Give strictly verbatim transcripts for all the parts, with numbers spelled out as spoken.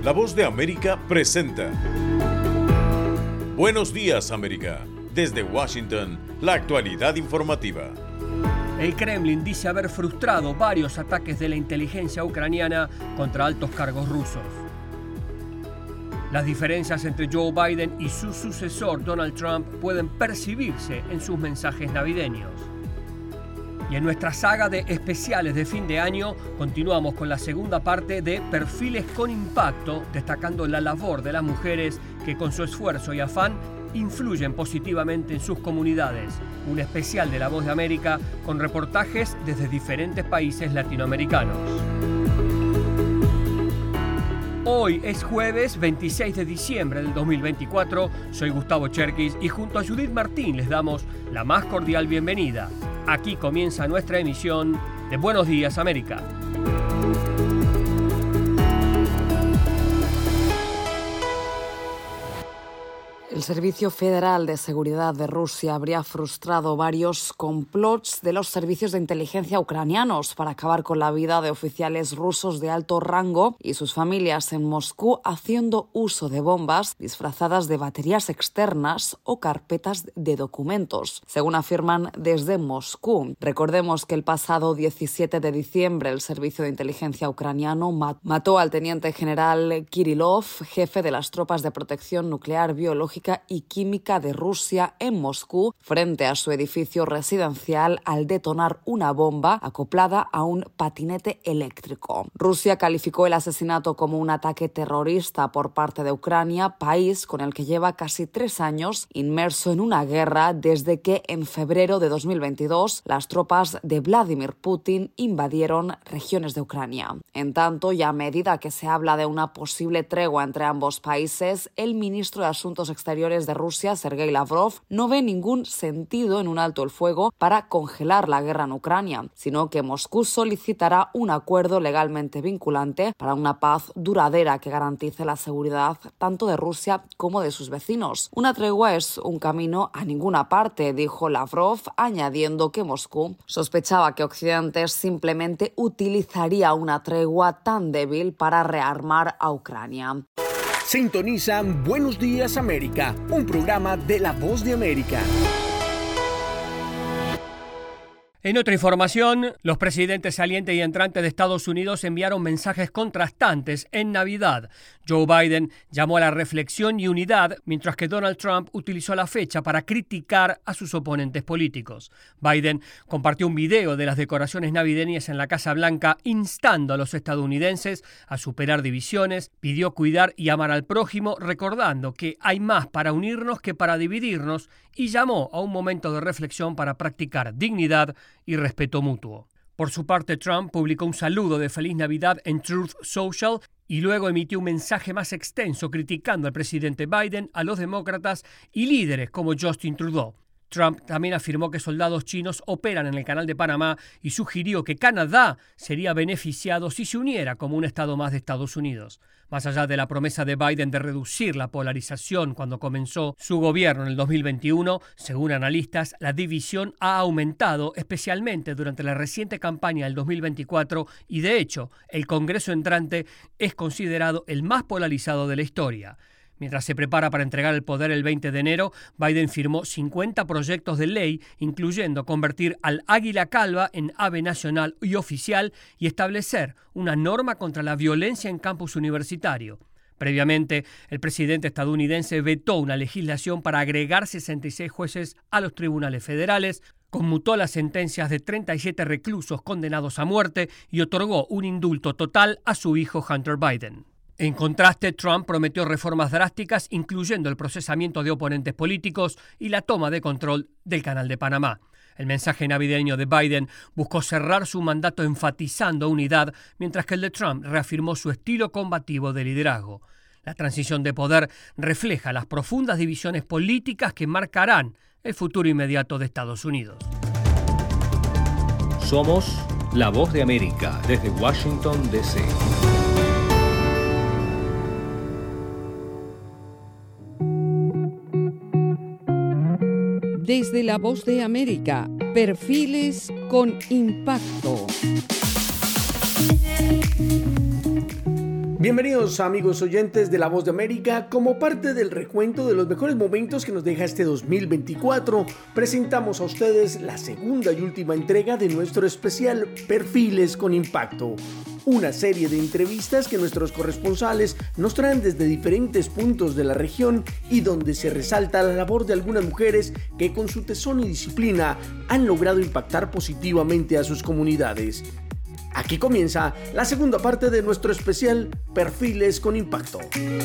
La Voz de América presenta Buenos días, América. Desde Washington, la actualidad informativa. El Kremlin dice haber frustrado varios ataques de la inteligencia ucraniana contra altos cargos rusos. Las diferencias entre Joe Biden y su sucesor Donald Trump pueden percibirse en sus mensajes navideños. Y en nuestra saga de especiales de fin de año continuamos con la segunda parte de Perfiles con Impacto, destacando la labor de las mujeres que con su esfuerzo y afán influyen positivamente en sus comunidades. Un especial de La Voz de América con reportajes desde diferentes países latinoamericanos. Hoy es jueves veintiséis de diciembre del dos mil veinticuatro. Soy Gustavo Cherkis y junto a Judith Martín les damos la más cordial bienvenida. Aquí comienza nuestra emisión de Buenos Días, América. El Servicio Federal de Seguridad de Rusia habría frustrado varios complots de los servicios de inteligencia ucranianos para acabar con la vida de oficiales rusos de alto rango y sus familias en Moscú, haciendo uso de bombas disfrazadas de baterías externas o carpetas de documentos, según afirman desde Moscú. Recordemos que el pasado diecisiete de diciembre el Servicio de Inteligencia ucraniano mató al teniente general Kirillov, jefe de las tropas de protección nuclear, biológica y química de Rusia en Moscú, frente a su edificio residencial al detonar una bomba acoplada a un patinete eléctrico. Rusia calificó el asesinato como un ataque terrorista por parte de Ucrania, país con el que lleva casi tres años inmerso en una guerra desde que en febrero de dos mil veintidós las tropas de Vladimir Putin invadieron regiones de Ucrania. En tanto, y a medida que se habla de una posible tregua entre ambos países, el ministro de Asuntos Exteriores de Rusia, Sergei Lavrov, no ve ningún sentido en un alto el fuego para congelar la guerra en Ucrania, sino que Moscú solicitará un acuerdo legalmente vinculante para una paz duradera que garantice la seguridad tanto de Rusia como de sus vecinos. Una tregua es un camino a ninguna parte, dijo Lavrov, añadiendo que Moscú sospechaba que Occidente simplemente utilizaría una tregua tan débil para rearmar a Ucrania. Sintonizan Buenos Días América, un programa de La Voz de América. En otra información, los presidentes salientes y entrantes de Estados Unidos enviaron mensajes contrastantes en Navidad. Joe Biden llamó a la reflexión y unidad, mientras que Donald Trump utilizó la fecha para criticar a sus oponentes políticos. Biden compartió un video de las decoraciones navideñas en la Casa Blanca, instando a los estadounidenses a superar divisiones, pidió cuidar y amar al prójimo, recordando que hay más para unirnos que para dividirnos, y llamó a un momento de reflexión para practicar dignidad y respeto mutuo. Por su parte, Trump publicó un saludo de Feliz Navidad en Truth Social y luego emitió un mensaje más extenso criticando al presidente Biden, a los demócratas y líderes como Justin Trudeau. Trump también afirmó que soldados chinos operan en el Canal de Panamá y sugirió que Canadá sería beneficiado si se uniera como un estado más de Estados Unidos. Más allá de la promesa de Biden de reducir la polarización cuando comenzó su gobierno en el dos mil veintiuno, según analistas, la división ha aumentado especialmente durante la reciente campaña del dos mil veinticuatro y, de hecho, el Congreso entrante es considerado el más polarizado de la historia. Mientras se prepara para entregar el poder el veinte de enero, Biden firmó cincuenta proyectos de ley, incluyendo convertir al águila calva en ave nacional y oficial y establecer una norma contra la violencia en campus universitario. Previamente, el presidente estadounidense vetó una legislación para agregar sesenta y seis jueces a los tribunales federales, conmutó las sentencias de treinta y siete reclusos condenados a muerte y otorgó un indulto total a su hijo Hunter Biden. En contraste, Trump prometió reformas drásticas, incluyendo el procesamiento de oponentes políticos y la toma de control del Canal de Panamá. El mensaje navideño de Biden buscó cerrar su mandato enfatizando unidad, mientras que el de Trump reafirmó su estilo combativo de liderazgo. La transición de poder refleja las profundas divisiones políticas que marcarán el futuro inmediato de Estados Unidos. Somos La Voz de América desde Washington, D C Desde La Voz de América, Perfiles con Impacto. Bienvenidos amigos oyentes de La Voz de América. Como parte del recuento de los mejores momentos que nos deja este dos mil veinticuatro, presentamos a ustedes la segunda y última entrega de nuestro especial Perfiles con Impacto. Una serie de entrevistas que nuestros corresponsales nos traen desde diferentes puntos de la región y donde se resalta la labor de algunas mujeres que con su tesón y disciplina han logrado impactar positivamente a sus comunidades. Aquí comienza la segunda parte de nuestro especial Perfiles con Impacto.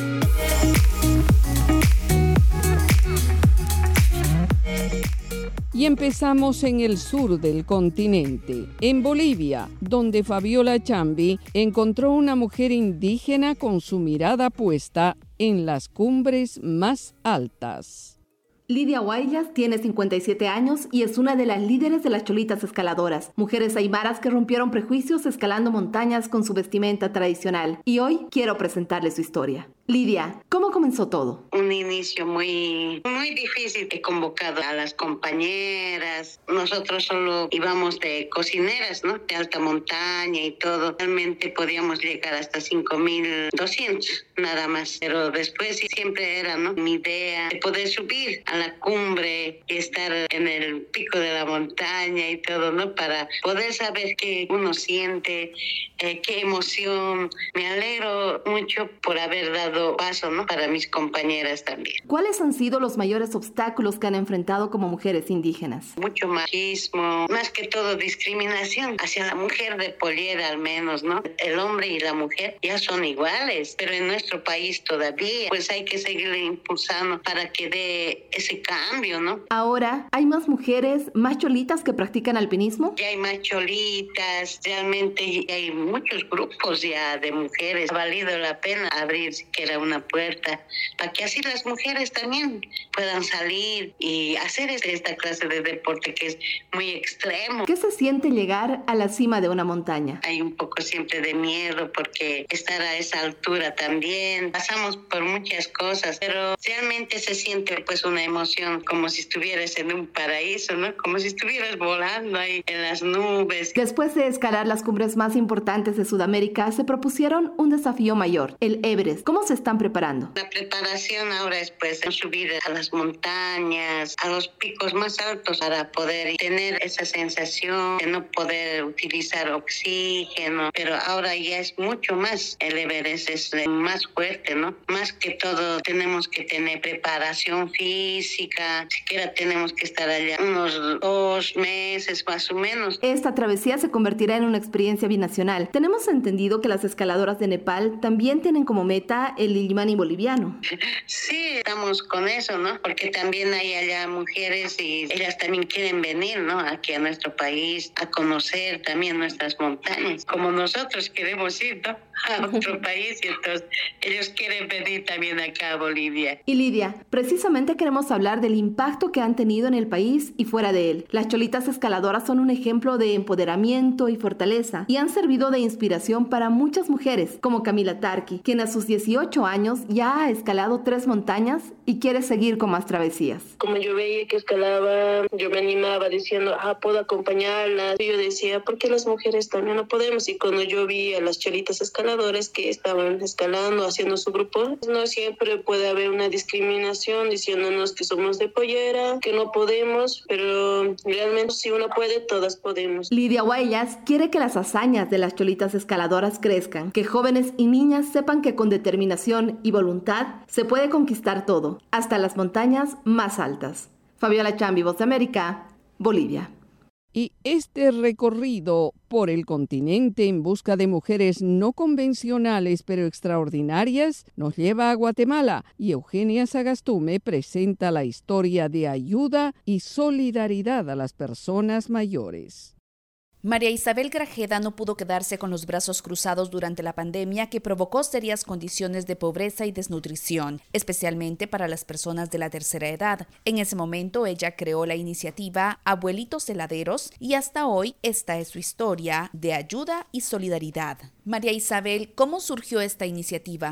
Y empezamos en el sur del continente, en Bolivia, donde Fabiola Chambi encontró una mujer indígena con su mirada puesta en las cumbres más altas. Lidia Huaylas tiene cincuenta y siete años y es una de las líderes de las cholitas escaladoras, mujeres aymaras que rompieron prejuicios escalando montañas con su vestimenta tradicional. Y hoy quiero presentarles su historia. Lidia, ¿cómo comenzó todo? Un inicio muy, muy difícil. He convocado a las compañeras. Nosotros solo íbamos de cocineras, ¿no? De alta montaña y todo. Realmente podíamos llegar hasta cinco mil doscientos, nada más. Pero después siempre era, ¿no? Mi idea de poder subir a la cumbre y estar en el pico de la montaña y todo, ¿no? Para poder saber qué uno siente, eh, qué emoción. Me alegro mucho por haber dado paso, ¿no? Para mis compañeras también. ¿Cuáles han sido los mayores obstáculos que han enfrentado como mujeres indígenas? Mucho machismo, más que todo discriminación hacia la mujer de pollera al menos, ¿no? El hombre y la mujer ya son iguales, pero en nuestro país todavía, pues hay que seguir impulsando para que dé ese cambio, ¿no? Ahora, ¿hay más mujeres, más cholitas que practican alpinismo? Ya hay más cholitas, realmente ya hay muchos grupos ya de mujeres. Ha valido la pena abrir siquiera una puerta para que así las mujeres también puedan salir y hacer esta clase de deporte que es muy extremo. ¿Qué se siente llegar a la cima de una montaña? Hay un poco siempre de miedo porque estar a esa altura también, pasamos por muchas cosas, pero realmente se siente pues una emoción como si estuvieras en un paraíso, ¿no? Como si estuvieras volando ahí en las nubes. Después de escalar las cumbres más importantes de Sudamérica, se propusieron un desafío mayor, el Everest. ¿Cómo se están preparando? La preparación ahora es pues subir a las montañas, a los picos más altos para poder tener esa sensación de no poder utilizar oxígeno, pero ahora ya es mucho más. El Everest es más fuerte, ¿no? Más que todo tenemos que tener preparación física, siquiera tenemos que estar allá unos dos meses más o menos. Esta travesía se convertirá en una experiencia binacional. Tenemos entendido que las escaladoras de Nepal también tienen como meta el Illimani boliviano. Sí, estamos con eso, ¿no? Porque también hay allá mujeres y ellas también quieren venir, ¿no? Aquí a nuestro país a conocer también nuestras montañas, como nosotros queremos ir, ¿no? A otro país y entonces ellos quieren venir también acá a Bolivia. Y Lidia, precisamente queremos hablar del impacto que han tenido en el país y fuera de él. Las cholitas escaladoras son un ejemplo de empoderamiento y fortaleza y han servido de inspiración para muchas mujeres, como Camila Tarqui, quien a sus dieciocho años ya ha escalado tres montañas y quiere seguir con más travesías. Como yo veía que escalaba, yo me animaba diciendo, ah, puedo acompañarlas. Y yo decía, ¿por qué las mujeres también no podemos? Y cuando yo vi a las cholitas escaladores que estaban escalando, haciendo su grupo, no siempre puede haber una discriminación diciéndonos que somos de pollera, que no podemos, pero realmente si uno puede, todas podemos. Lidia Huaylas quiere que las hazañas de las cholitas escaladoras crezcan, que jóvenes y niñas sepan que con determinación y voluntad se puede conquistar todo, hasta las montañas más altas. Fabiola Chambi, Voz de América, Bolivia. Y este recorrido por el continente en busca de mujeres no convencionales pero extraordinarias nos lleva a Guatemala y Eugenia Sagastume presenta la historia de ayuda y solidaridad a las personas mayores. María Isabel Grajeda no pudo quedarse con los brazos cruzados durante la pandemia que provocó serias condiciones de pobreza y desnutrición, especialmente para las personas de la tercera edad. En ese momento ella creó la iniciativa Abuelitos Heladeros y hasta hoy esta es su historia de ayuda y solidaridad. María Isabel, ¿cómo surgió esta iniciativa?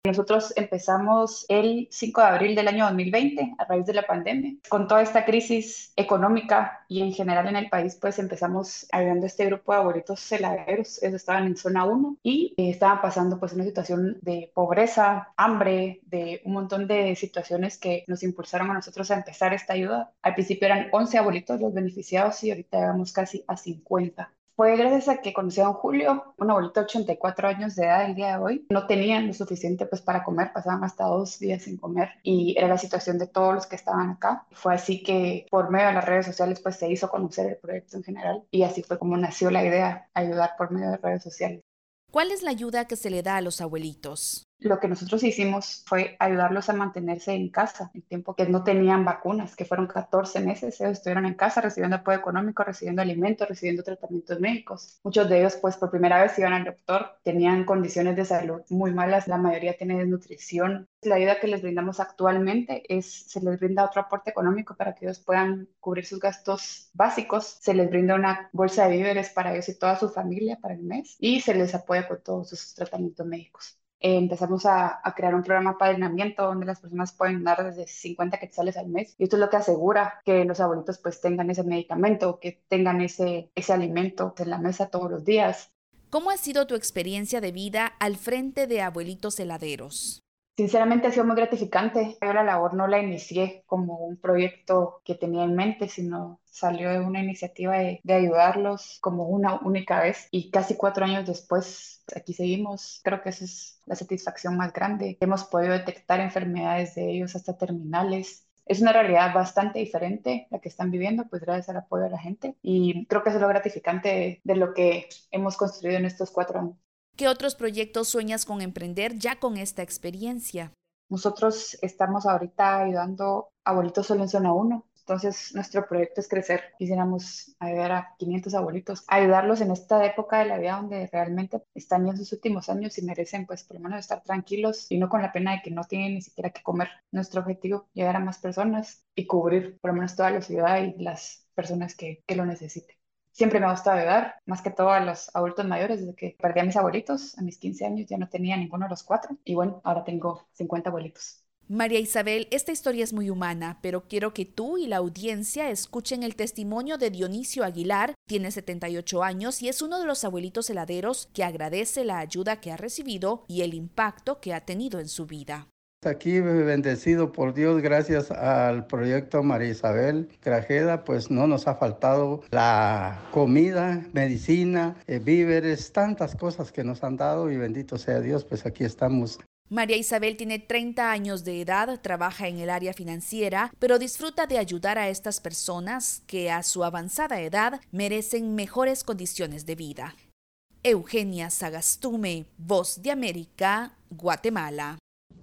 Nosotros empezamos el cinco de abril del año dos mil veinte, a raíz de la pandemia. Con toda esta crisis económica y en general en el país, pues empezamos ayudando a este grupo de abuelitos heladeros. Ellos estaban en zona uno y eh, estaban pasando pues una situación de pobreza, hambre, de un montón de situaciones que nos impulsaron a nosotros a empezar esta ayuda. Al principio eran once abuelitos los beneficiados y ahorita llegamos casi a cincuenta. Fue gracias a que conocí a don Julio, un abuelito de ochenta y cuatro años de edad el día de hoy. No tenían lo suficiente pues para comer, pasaban hasta dos días sin comer y era la situación de todos los que estaban acá. Fue así que por medio de las redes sociales pues se hizo conocer el proyecto en general y así fue como nació la idea, ayudar por medio de redes sociales. ¿Cuál es la ayuda que se le da a los abuelitos? Lo que nosotros hicimos fue ayudarlos a mantenerse en casa, en tiempo que no tenían vacunas, que fueron catorce meses, ellos estuvieron en casa recibiendo apoyo económico, recibiendo alimentos, recibiendo tratamientos médicos. Muchos de ellos, pues por primera vez iban al doctor, tenían condiciones de salud muy malas, la mayoría tiene desnutrición. La ayuda que les brindamos actualmente es, se les brinda otro aporte económico para que ellos puedan cubrir sus gastos básicos, se les brinda una bolsa de víveres para ellos y toda su familia para el mes y se les apoya con todos sus tratamientos médicos. Eh, empezamos a, a crear un programa de apadrinamiento donde las personas pueden dar desde cincuenta quetzales al mes y esto es lo que asegura que los abuelitos pues tengan ese medicamento, que tengan ese, ese alimento en la mesa todos los días. ¿Cómo ha sido tu experiencia de vida al frente de Abuelitos Heladeros? Sinceramente ha sido muy gratificante. Yo la labor no la inicié como un proyecto que tenía en mente, sino salió de una iniciativa de, de ayudarlos como una única vez y casi cuatro años después aquí seguimos. Creo que esa es la satisfacción más grande. Hemos podido detectar enfermedades de ellos hasta terminales. Es una realidad bastante diferente la que están viviendo, pues gracias al apoyo de la gente y creo que eso es lo gratificante de, de lo que hemos construido en estos cuatro años. ¿Qué otros proyectos sueñas con emprender ya con esta experiencia? Nosotros estamos ahorita ayudando a abuelitos solo en zona uno. Entonces, nuestro proyecto es crecer. Quisiéramos ayudar a quinientos abuelitos, ayudarlos en esta época de la vida donde realmente están ya en sus últimos años y merecen, pues, por lo menos estar tranquilos y no con la pena de que no tienen ni siquiera que comer. Nuestro objetivo es llegar a más personas y cubrir por lo menos toda la ciudad y las personas que, que lo necesiten. Siempre me ha gustado ayudar, más que todo a los adultos mayores. Desde que perdí a mis abuelitos, a mis quince años ya no tenía ninguno de los cuatro. Y bueno, ahora tengo cincuenta abuelitos. María Isabel, esta historia es muy humana, pero quiero que tú y la audiencia escuchen el testimonio de Dionisio Aguilar. Tiene setenta y ocho años y es uno de los abuelitos heladeros que agradece la ayuda que ha recibido y el impacto que ha tenido en su vida. Aquí bendecido por Dios, gracias al proyecto María Isabel Grajeda, pues no nos ha faltado la comida, medicina, eh, víveres, tantas cosas que nos han dado y bendito sea Dios, pues aquí estamos. María Isabel tiene treinta años de edad, trabaja en el área financiera, pero disfruta de ayudar a estas personas que a su avanzada edad merecen mejores condiciones de vida. Eugenia Sagastume, Voz de América, Guatemala.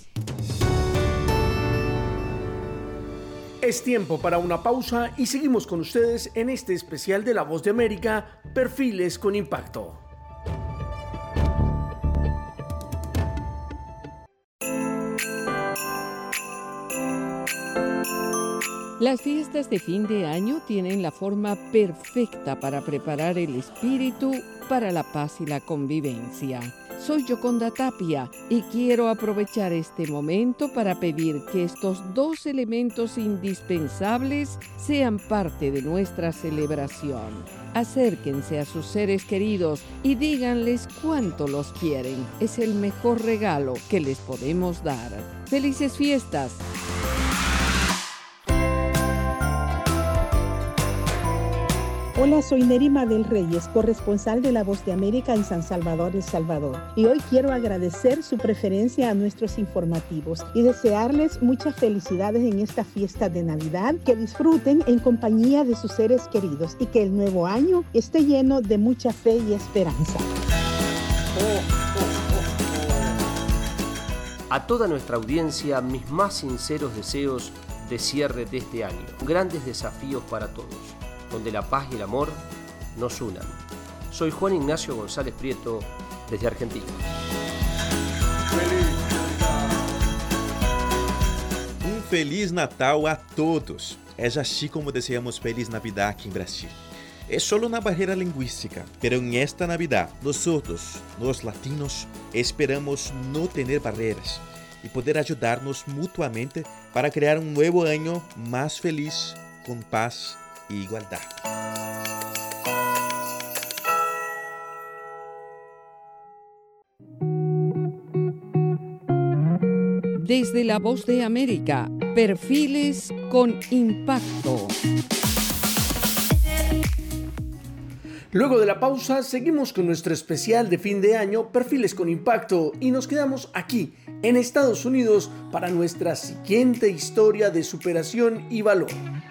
Es tiempo para una pausa y seguimos con ustedes en este especial de La Voz de América, Perfiles con Impacto. Las fiestas de fin de año tienen la forma perfecta para preparar el espíritu para la paz y la convivencia. Soy Yoconda Tapia y quiero aprovechar este momento para pedir que estos dos elementos indispensables sean parte de nuestra celebración. Acérquense a sus seres queridos y díganles cuánto los quieren. Es el mejor regalo que les podemos dar. ¡Felices fiestas! Hola, soy Nerima del Reyes, corresponsal de La Voz de América en San Salvador, El Salvador. Y hoy quiero agradecer su preferencia a nuestros informativos y desearles muchas felicidades en esta fiesta de Navidad, que disfruten en compañía de sus seres queridos y que el nuevo año esté lleno de mucha fe y esperanza. A toda nuestra audiencia, mis más sinceros deseos de cierre de este año. Grandes desafíos para todos, donde la paz y el amor nos unan. Soy Juan Ignacio González Prieto, desde Argentina. Um Feliz Natal a todos. É assim como desejamos Feliz Navidad aqui em Brasil. É solo uma barreira linguística, pero en esta Navidad, nosotros, los latinos, esperamos no tener barreras y poder ayudarnos mutuamente para crear un nuevo año más feliz, con paz e igualdad. Desde La Voz de América, Perfiles con Impacto. Luego de la pausa, seguimos con nuestro especial de fin de año, Perfiles con Impacto, y nos quedamos aquí, en Estados Unidos, para nuestra siguiente historia de superación y valor.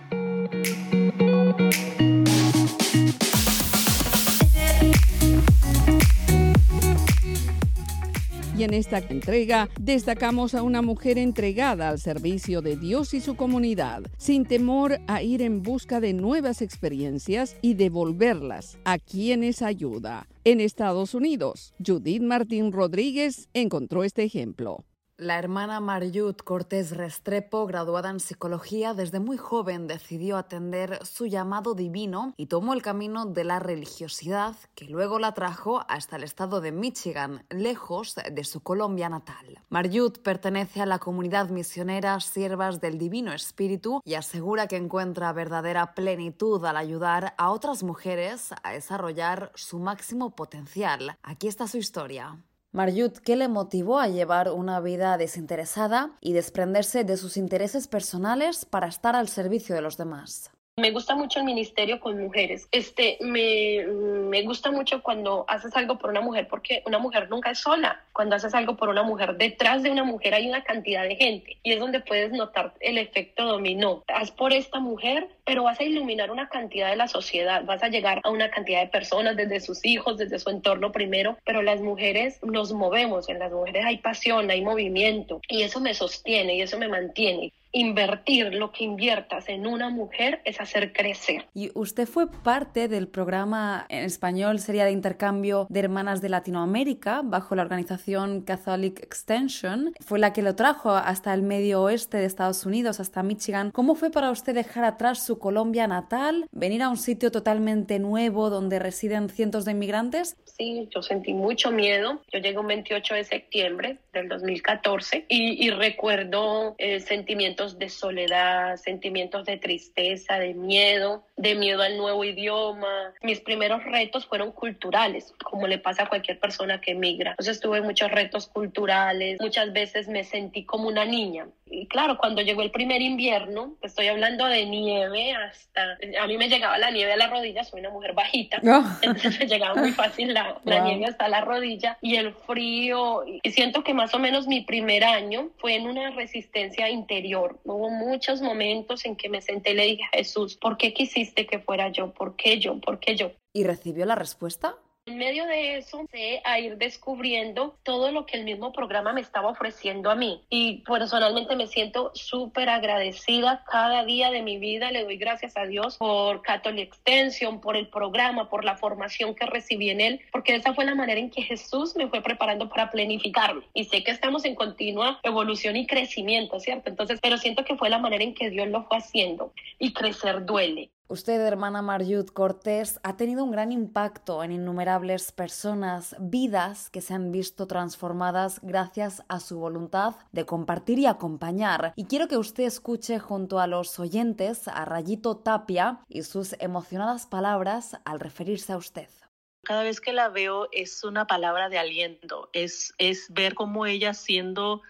Y en esta entrega destacamos a una mujer entregada al servicio de Dios y su comunidad, sin temor a ir en busca de nuevas experiencias y devolverlas a quienes ayuda. En Estados Unidos, Judith Martín Rodríguez encontró este ejemplo. La hermana Marjut Cortés Restrepo, graduada en psicología, desde muy joven decidió atender su llamado divino y tomó el camino de la religiosidad, que luego la trajo hasta el estado de Michigan, lejos de su Colombia natal. Marjut pertenece a la comunidad misionera Siervas del Divino Espíritu y asegura que encuentra verdadera plenitud al ayudar a otras mujeres a desarrollar su máximo potencial. Aquí está su historia. Marjut, ¿qué le motivó a llevar una vida desinteresada y desprenderse de sus intereses personales para estar al servicio de los demás? Me gusta mucho el ministerio con mujeres. Este, me, me gusta mucho cuando haces algo por una mujer, porque una mujer nunca es sola. Cuando haces algo por una mujer, detrás de una mujer hay una cantidad de gente y es donde puedes notar el efecto dominó. Haz por esta mujer, pero vas a iluminar una cantidad de la sociedad, vas a llegar a una cantidad de personas, desde sus hijos, desde su entorno primero, pero las mujeres nos movemos, en las mujeres hay pasión, hay movimiento y eso me sostiene y eso me mantiene. Invertir lo que inviertas en una mujer es hacer crecer. Y usted fue parte del programa en español, sería de intercambio de hermanas de Latinoamérica, bajo la organización Catholic Extension. Fue la que lo trajo hasta el medio oeste de Estados Unidos, hasta Michigan. ¿Cómo fue para usted dejar atrás su Colombia natal, venir a un sitio totalmente nuevo donde residen cientos de inmigrantes? Sí, yo sentí mucho miedo. Yo llegué un veintiocho de septiembre del dos mil catorce y, y recuerdo eh, sentimientos de soledad, sentimientos de tristeza, de miedo, de miedo al nuevo idioma. Mis primeros retos fueron culturales, como le pasa a cualquier persona que emigra. Entonces tuve muchos retos culturales, muchas veces me sentí como una niña. Y claro, cuando llegó el primer invierno, estoy hablando de nieve hasta... A mí me llegaba la nieve a la rodilla, soy una mujer bajita, oh. Entonces me llegaba muy fácil la, wow. la nieve hasta la rodilla y el frío. Y siento que más o menos mi primer año fue en una resistencia interior. Hubo muchos momentos en que me senté y le dije a Jesús, ¿por qué quisiste que fuera yo? ¿Por qué yo? ¿Por qué yo? ¿Y recibió la respuesta? En medio de eso, empecé a ir descubriendo todo lo que el mismo programa me estaba ofreciendo a mí. Y personalmente me siento súper agradecida cada día de mi vida. Le doy gracias a Dios por Catholic Extension, por el programa, por la formación que recibí en él, porque esa fue la manera en que Jesús me fue preparando para planificarme. Y sé que estamos en continua evolución y crecimiento, ¿cierto? Entonces, pero siento que fue la manera en que Dios lo fue haciendo. Y crecer duele. Usted, hermana Marjut Cortés, ha tenido un gran impacto en innumerables personas, vidas que se han visto transformadas gracias a su voluntad de compartir y acompañar. Y quiero que usted escuche junto a los oyentes a Rayito Tapia y sus emocionadas palabras al referirse a usted. Cada vez que la veo es una palabra de aliento, es, es ver cómo ella siendo...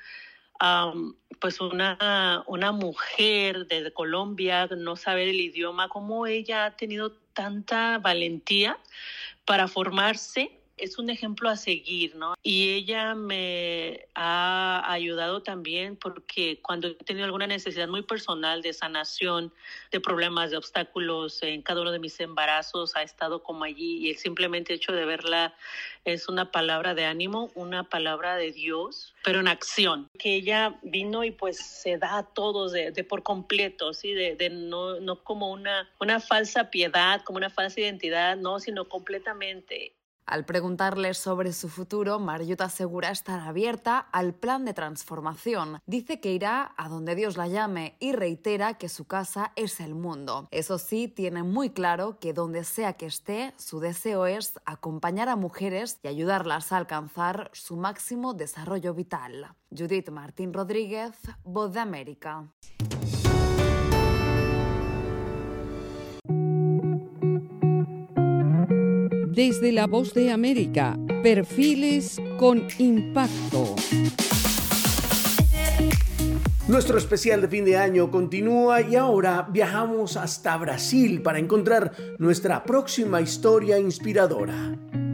Um, pues una, una mujer de Colombia, no saber el idioma, cómo ella ha tenido tanta valentía para formarse. Es un ejemplo a seguir, ¿no? Y ella me ha ayudado también porque cuando he tenido alguna necesidad muy personal de sanación, de problemas, de obstáculos en cada uno de mis embarazos, ha estado como allí y el simplemente hecho de verla es una palabra de ánimo, una palabra de Dios, pero en acción. Que ella vino y pues se da a todos de, de por completo, ¿sí? De, de no, no como una, una falsa piedad, como una falsa identidad, no, sino completamente. Al preguntarle sobre su futuro, Marjut asegura estar abierta al plan de transformación. Dice que irá a donde Dios la llame y reitera que su casa es el mundo. Eso sí, tiene muy claro que donde sea que esté, su deseo es acompañar a mujeres y ayudarlas a alcanzar su máximo desarrollo vital. Judith Martín Rodríguez, Voz de América. Desde la Voz de América, perfiles con impacto. Nuestro especial de fin de año continúa y ahora viajamos hasta Brasil para encontrar nuestra próxima historia inspiradora.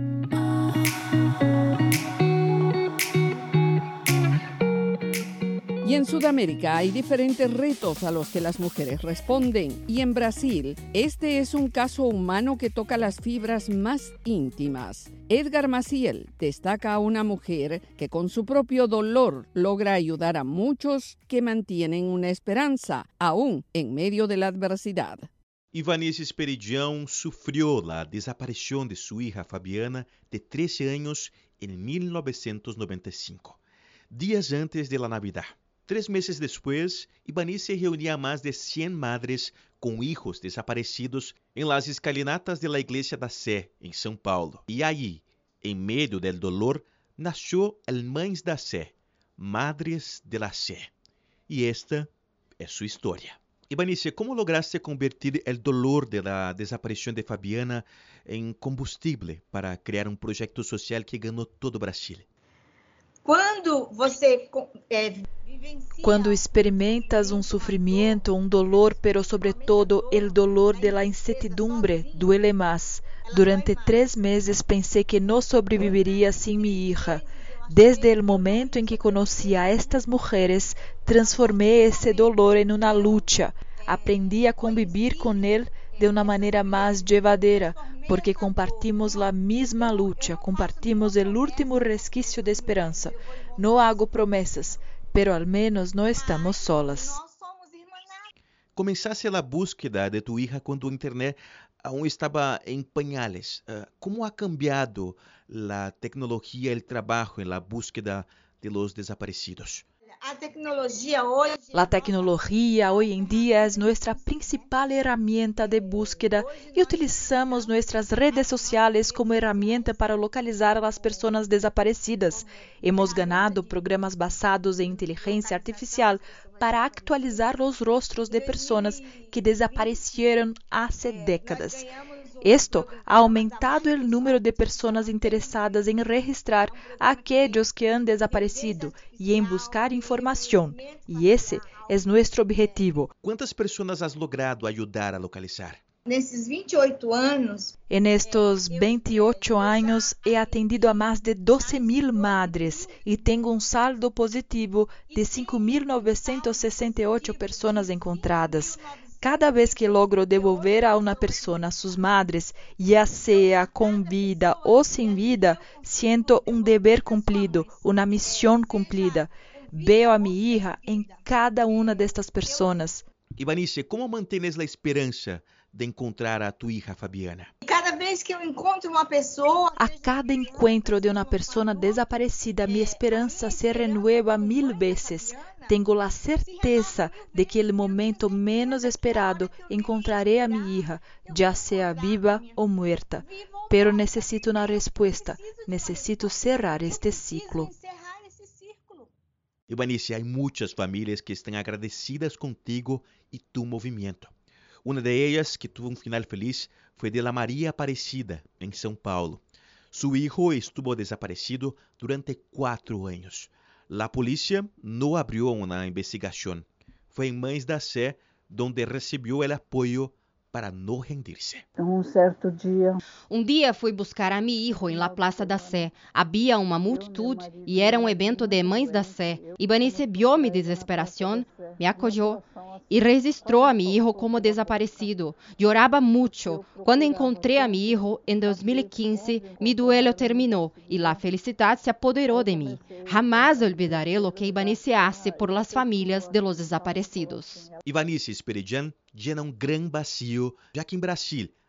Y en Sudamérica hay diferentes retos a los que las mujeres responden. Y en Brasil, este es un caso humano que toca las fibras más íntimas. Edgar Maciel destaca a una mujer que con su propio dolor logra ayudar a muchos que mantienen una esperanza, aún en medio de la adversidad. Ivanice Esperidião sufrió la desaparición de su hija Fabiana, de trece años, en mil novecientos noventa y cinco, días antes de la Navidad. Tres meses después, Ivanice reunía a más de cien madres con hijos desaparecidos en las escalinatas de la Iglesia da Sé, en São Paulo. Y allí, en medio del dolor, nació el Mães da Sé, Madres de la Sé. Y esta es su historia. Ivanice, ¿cómo lograste convertir el dolor de la desaparición de Fabiana en combustible para crear un proyecto social que ganó todo Brasil? Quando você é, Quando experimentas um sofrimento, um dolor, pero sobretudo el dolor de la incertidumbre, duele más. Durante três meses pensei que não sobreviveria sem minha hija. Desde el momento em que conocí a estas mujeres, transformé esse dolor em uma lucha. Aprendi a convivir com ele de uma maneira mais llevadera, porque compartimos a mesma lucha, compartimos o último resquício de esperança. Não hago promessas, pero al menos no estamos solas. Comenzaste la búsqueda de tu hija cuando Internet aún estaba en pañales. ¿Cómo ha cambiado la tecnología, el trabajo en la búsqueda de los desaparecidos? La tecnología hoy en día es nuestra principal herramienta de búsqueda y utilizamos nuestras redes sociales como herramienta para localizar a las personas desaparecidas. Hemos ganado programas basados en inteligencia artificial para actualizar los rostros de personas que desaparecieron hace décadas. Esto ha aumentado el número de personas interesadas en registrar a aquellos que han desaparecido y en buscar información, y ese es nuestro objetivo. ¿Cuántas personas has logrado ayudar a localizar? Nesses vinte e oito anos, en estos veintiocho años he atendido a más de doce mil madres y tengo un saldo positivo de cinco mil novecientas sesenta y ocho personas encontradas. Cada vez que logro devolver a una persona a sus madres, ya sea con vida o sin vida, siento un deber cumplido, una misión cumplida. Veo a mi hija en cada una de estas personas. Ivanice, ¿cómo mantienes la esperanza de encontrar a tu hija Fabiana? Cada vez que eu encontro uma pessoa, a cada encuentro de uma pessoa desaparecida, minha esperança se renueva mil vezes. Tenho a certeza de que no momento menos esperado encontraré a minha hija, já seja viva ou muerta. Pero necessito uma resposta, necessito cerrar este ciclo. Ivanice, há muitas famílias que estão agradecidas contigo e tu movimento. Uma de ellas, que tuvo um final feliz, foi de la María Aparecida, em São Paulo. Su hijo estuvo desaparecido durante cuatro años. La policía no abrió una investigación. Fue en Mães da Sé donde recibió el apoyo para não rendir-se. Um certo dia. Um dia fui buscar a meu hijo em la Plaza da Sé. Havia uma multitud e era um evento de Mães da Sé. Ivanice vio mi desesperação, me acolheu e registrou a meu hijo como desaparecido. Lloraba mucho. Quando encontrei a meu hijo em dois mil e quinze, mi duelo terminou e la felicidade se apoderou de mim. Jamás olvidaré lo que Ivanice hace por las famílias de los desaparecidos. Ivanice Esperidião llena um grande vacío, já que em Brasil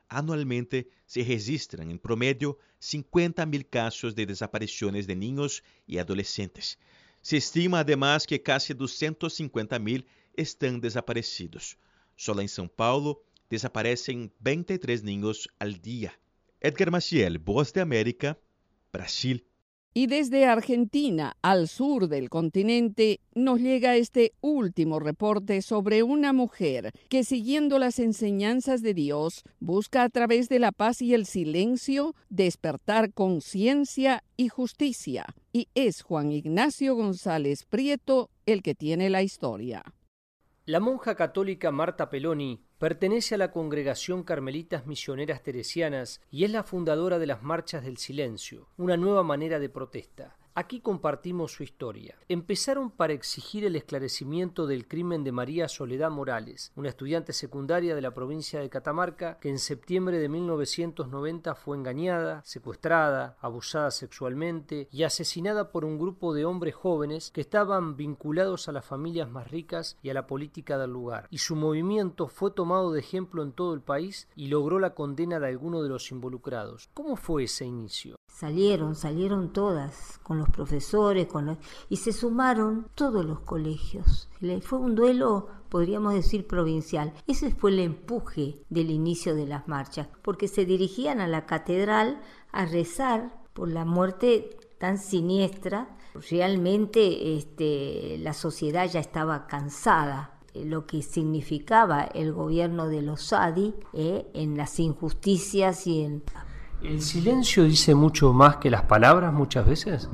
anualmente se registran en promedio cincuenta mil casos de desapariciones de niños y adolescentes. Se estima además que casi doscientos cincuenta mil están desaparecidos. Solo en São Paulo desaparecen veintitrés niños al día. Edgar Maciel, Voz de América, Brasil. Y desde Argentina, al sur del continente, nos llega este último reporte sobre una mujer que, siguiendo las enseñanzas de Dios, busca a través de la paz y el silencio despertar conciencia y justicia. Y es Juan Ignacio González Prieto el que tiene la historia. La monja católica Marta Peloni pertenece a la Congregación Carmelitas Misioneras Teresianas y es la fundadora de las Marchas del Silencio, una nueva manera de protesta. Aquí compartimos su historia. Empezaron para exigir el esclarecimiento del crimen de María Soledad Morales, una estudiante secundaria de la provincia de Catamarca que en septiembre de mil novecientos noventa fue engañada, secuestrada, abusada sexualmente y asesinada por un grupo de hombres jóvenes que estaban vinculados a las familias más ricas y a la política del lugar. Y su movimiento fue tomado de ejemplo en todo el país y logró la condena de algunos de los involucrados. ¿Cómo fue ese inicio? Salieron, salieron todas, con los profesores, con los, y se sumaron todos los colegios. Fue un duelo, podríamos decir, provincial. Ese fue el empuje del inicio de las marchas, porque se dirigían a la catedral a rezar por la muerte tan siniestra. Realmente este, la sociedad ya estaba cansada. Lo que significaba el gobierno de los Sadi eh, en las injusticias y en... ¿El silencio dice mucho más que las palabras muchas veces?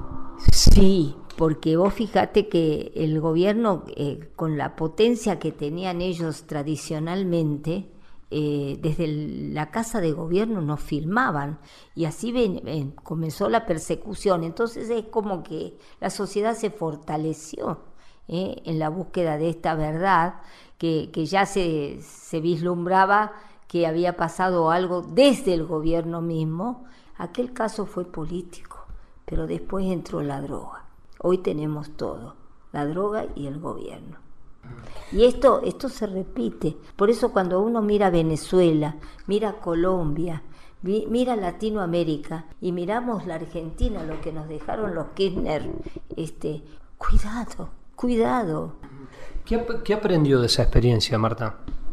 Sí, porque vos fíjate que el gobierno, eh, con la potencia que tenían ellos tradicionalmente, eh, desde el, la casa de gobierno nos filmaban y así ven, ven, comenzó la persecución. Entonces es como que la sociedad se fortaleció eh, en la búsqueda de esta verdad que, que ya se, se vislumbraba que había pasado algo desde el gobierno mismo. Aquel caso fue político, pero después entró la droga. Hoy tenemos todo, la droga y el gobierno. Y esto, esto se repite. Por eso cuando uno mira Venezuela, mira Colombia, mira Latinoamérica y miramos la Argentina, lo que nos dejaron los Kirchner, este, cuidado, cuidado. ¿Qué, qué aprendió de esa experiencia, Marta?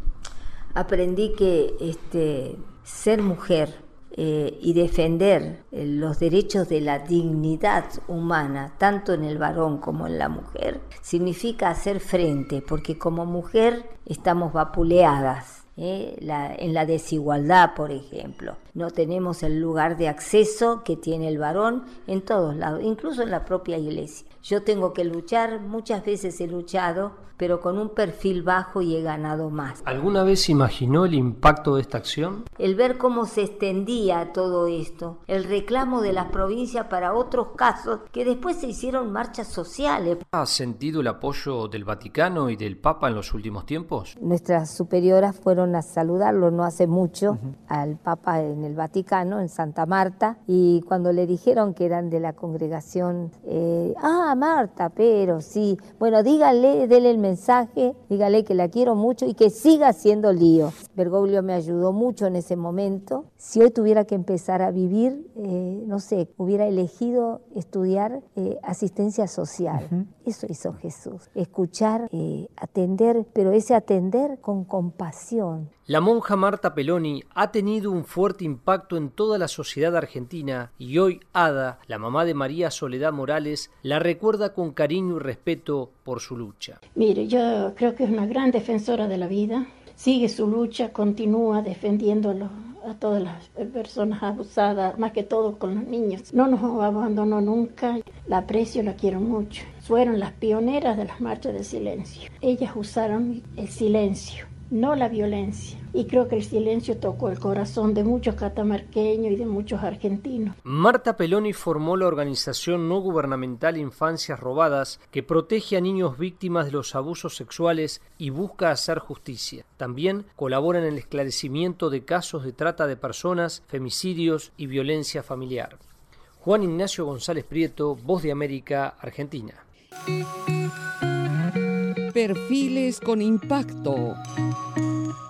Aprendí que este, ser mujer eh, y defender eh, los derechos de la dignidad humana, tanto en el varón como en la mujer, significa hacer frente, porque como mujer estamos vapuleadas. Eh, la, en la desigualdad, por ejemplo. No tenemos el lugar de acceso que tiene el varón en todos lados, incluso en la propia iglesia. Yo tengo que luchar, muchas veces he luchado, pero con un perfil bajo y he ganado más. ¿Alguna vez imaginó el impacto de esta acción? El ver cómo se extendía todo esto, el reclamo de las provincias para otros casos, que después se hicieron marchas sociales. ¿Ha sentido el apoyo del Vaticano y del Papa en los últimos tiempos? Nuestras superioras fueron a saludarlo no hace mucho, uh-huh. al Papa en el Vaticano, en Santa Marta, y cuando le dijeron que eran de la congregación, eh, ah, Marta, pero sí, bueno, dígale, dele el mensaje, dígale que la quiero mucho y que siga haciendo lío. Bergoglio me ayudó mucho en ese momento. Si hoy tuviera que empezar a vivir, eh, no sé, hubiera elegido estudiar eh, asistencia social. Uh-huh. Eso hizo Jesús, escuchar, eh, atender, pero ese atender con compasión. La monja Marta Peloni ha tenido un fuerte impacto en toda la sociedad argentina y hoy Ada, la mamá de María Soledad Morales, la recuerda con cariño y respeto por su lucha. Mire, yo creo que es una gran defensora de la vida, sigue su lucha, continúa defendiéndolo a todas las personas abusadas, más que todo con los niños. No nos abandonó nunca, la aprecio, la quiero mucho. Fueron las pioneras de las marchas de silencio. Ellas usaron el silencio, no la violencia. Y creo que el silencio tocó el corazón de muchos catamarqueños y de muchos argentinos. Marta Peloni formó la organización no gubernamental Infancias Robadas, que protege a niños víctimas de los abusos sexuales y busca hacer justicia. También colabora en el esclarecimiento de casos de trata de personas, femicidios y violencia familiar. Juan Ignacio González Prieto, Voz de América, Argentina. Perfiles con impacto.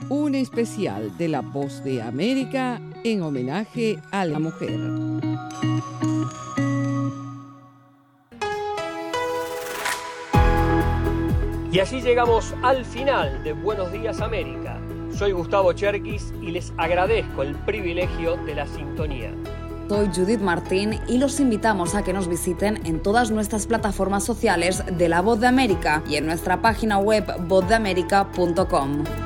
un especial de La Voz de América en homenaje a la mujer. Y así llegamos al final de Buenos Días América. Soy Gustavo Cherkis y les agradezco el privilegio de la sintonía. Soy Judith Martín y los invitamos a que nos visiten en todas nuestras plataformas sociales de La Voz de América y en nuestra página web voz de américa punto com.